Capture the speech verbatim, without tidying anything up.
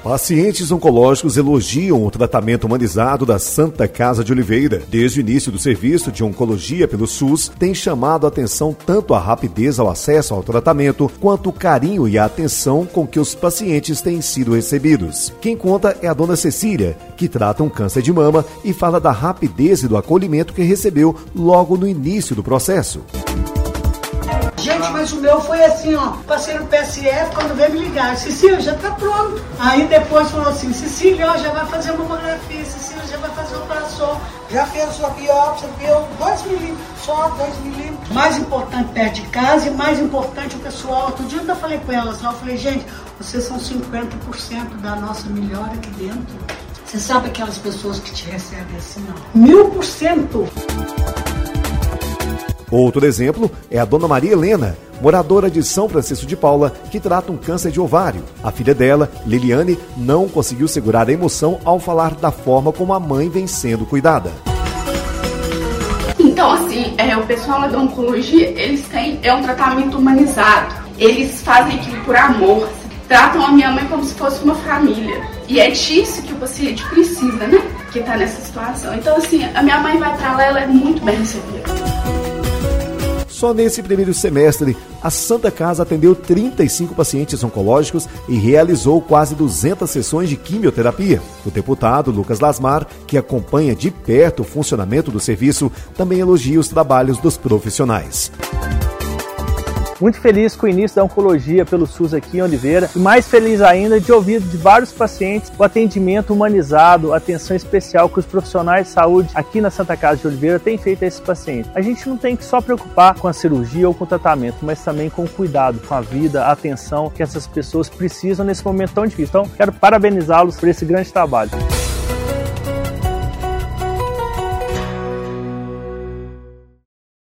Pacientes oncológicos elogiam o tratamento humanizado da Santa Casa de Oliveira. Desde o início do serviço de oncologia pelo SUS, tem chamado a atenção tanto a rapidez ao acesso ao tratamento, quanto o carinho e a atenção com que os pacientes têm sido recebidos. Quem conta é a dona Cecília, que trata um câncer de mama e fala da rapidez e do acolhimento que recebeu logo no início do processo. Gente, mas o meu foi assim, ó, passei no P S F, quando veio me ligar, Cecília, já tá pronto. Aí depois falou assim, Cecília, ó, já vai fazer uma mamografia, Cecília, já vai fazer uma operação, já fez a sua biópsia, deu dois milímetros, só dois milímetros. Mais importante perto de casa e mais importante o pessoal. Outro dia eu ainda falei com elas lá, eu falei, gente, vocês são cinquenta por cento da nossa melhora aqui dentro. Você sabe aquelas pessoas que te recebem assim, ó, mil por cento. Outro exemplo é a dona Maria Helena, moradora de São Francisco de Paula, que trata um câncer de ovário. A filha dela, Liliane, não conseguiu segurar a emoção ao falar da forma como a mãe vem sendo cuidada. Então, assim, é, o pessoal lá da oncologia, eles têm é um tratamento humanizado. Eles fazem aquilo por amor, tratam a minha mãe como se fosse uma família. E é disso que o paciente precisa, né? Que tá nessa situação. Então, assim, a minha mãe vai pra lá, ela é muito bem recebida. Só nesse primeiro semestre, a Santa Casa atendeu trinta e cinco pacientes oncológicos e realizou quase duzentas sessões de quimioterapia. O deputado Lucas Lasmar, que acompanha de perto o funcionamento do serviço, também elogia os trabalhos dos profissionais. Muito feliz com o início da oncologia pelo SUS aqui em Oliveira e mais feliz ainda de ouvir de vários pacientes o atendimento humanizado, a atenção especial que os profissionais de saúde aqui na Santa Casa de Oliveira têm feito a esses pacientes. A gente não tem que só preocupar com a cirurgia ou com o tratamento, mas também com o cuidado, com a vida, a atenção que essas pessoas precisam nesse momento tão difícil. Então, quero parabenizá-los por esse grande trabalho.